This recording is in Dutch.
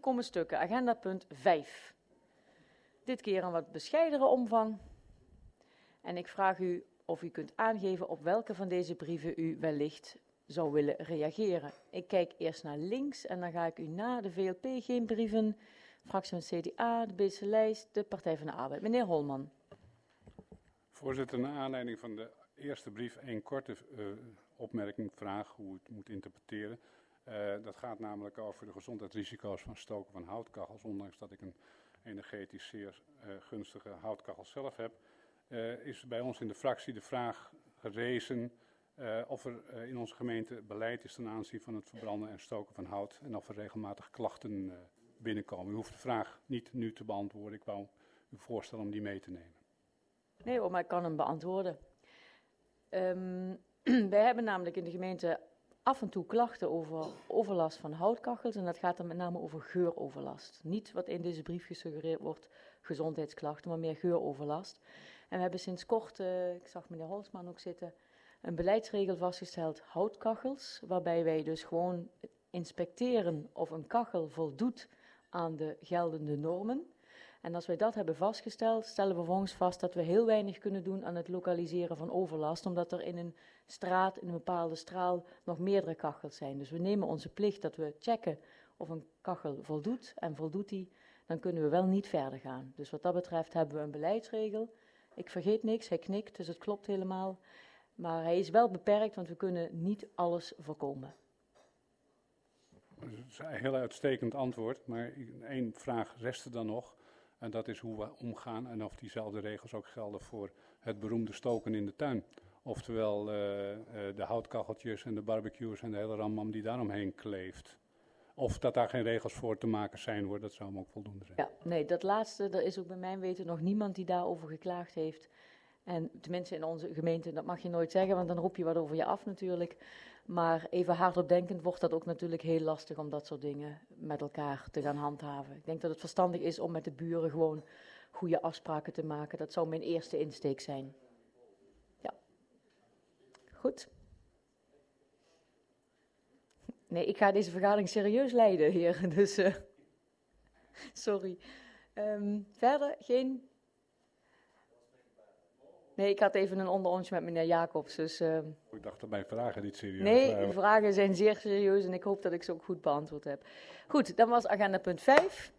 ingekomen stukken, agenda punt 5. Dit keer een wat bescheidere omvang. En ik vraag u of u kunt aangeven op welke van deze brieven u wellicht zou willen reageren. Ik kijk eerst naar links en dan ga ik u na de VLP geen brieven, fractie van het CDA, de Beelse Lijst, de Partij van de Arbeid. Meneer Holman. Voorzitter, naar aanleiding van de eerste brief een korte opmerking, vraag hoe u het moet interpreteren. Dat gaat namelijk over de gezondheidsrisico's van stoken van houtkachels, ondanks dat ik een energetisch zeer gunstige houtkachel zelf heb. Is bij ons in de fractie de vraag gerezen of er in onze gemeente beleid is ten aanzien van het verbranden en stoken van hout en of er regelmatig klachten binnenkomen. U hoeft de vraag niet nu te beantwoorden, ik wou u voorstellen om die mee te nemen. Nee hoor, maar ik kan hem beantwoorden. Wij hebben namelijk in de gemeente af en toe klachten over overlast van houtkachels en dat gaat dan met name over geuroverlast. Niet wat in deze brief gesuggereerd wordt, gezondheidsklachten, maar meer geuroverlast. En we hebben sinds kort, ik zag meneer Holsman ook zitten, een beleidsregel vastgesteld houtkachels, waarbij wij dus gewoon inspecteren of een kachel voldoet aan de geldende normen. En als wij dat hebben vastgesteld, stellen we vervolgens vast dat we heel weinig kunnen doen aan het lokaliseren van overlast, omdat er in een straat, in een bepaalde straal, nog meerdere kachels zijn. Dus we nemen onze plicht dat we checken of een kachel voldoet, en voldoet die, dan kunnen we wel niet verder gaan. Dus wat dat betreft hebben we een beleidsregel. Ik vergeet niks, hij knikt, dus het klopt helemaal. Maar hij is wel beperkt, want we kunnen niet alles voorkomen. Dat is een heel uitstekend antwoord, maar één vraag restte dan nog. En dat is hoe we omgaan en of diezelfde regels ook gelden voor het beroemde stoken in de tuin. Oftewel de houtkacheltjes en de barbecues en de hele ramam die daaromheen kleeft. Of dat daar geen regels voor te maken zijn, hoor, dat zou me ook voldoende zijn. Ja, nee, dat laatste, er is ook bij mijn weten nog niemand die daarover geklaagd heeft. En tenminste in onze gemeente, dat mag je nooit zeggen, want dan roep je wat over je af natuurlijk. Maar even hardop denkend wordt dat ook natuurlijk heel lastig om dat soort dingen met elkaar te gaan handhaven. Ik denk dat het verstandig is om met de buren gewoon goede afspraken te maken. Dat zou mijn eerste insteek zijn. Ja. Goed. Nee, ik ga deze vergadering serieus leiden, heren. Dus, sorry. Verder geen... Nee, ik had even een onderontje met meneer Jacobs. Dus, Ik dacht dat mijn vragen niet serieus nee, waren. de vragen zijn zeer serieus en ik hoop dat ik ze ook goed beantwoord heb. Goed, dan was agenda punt 5.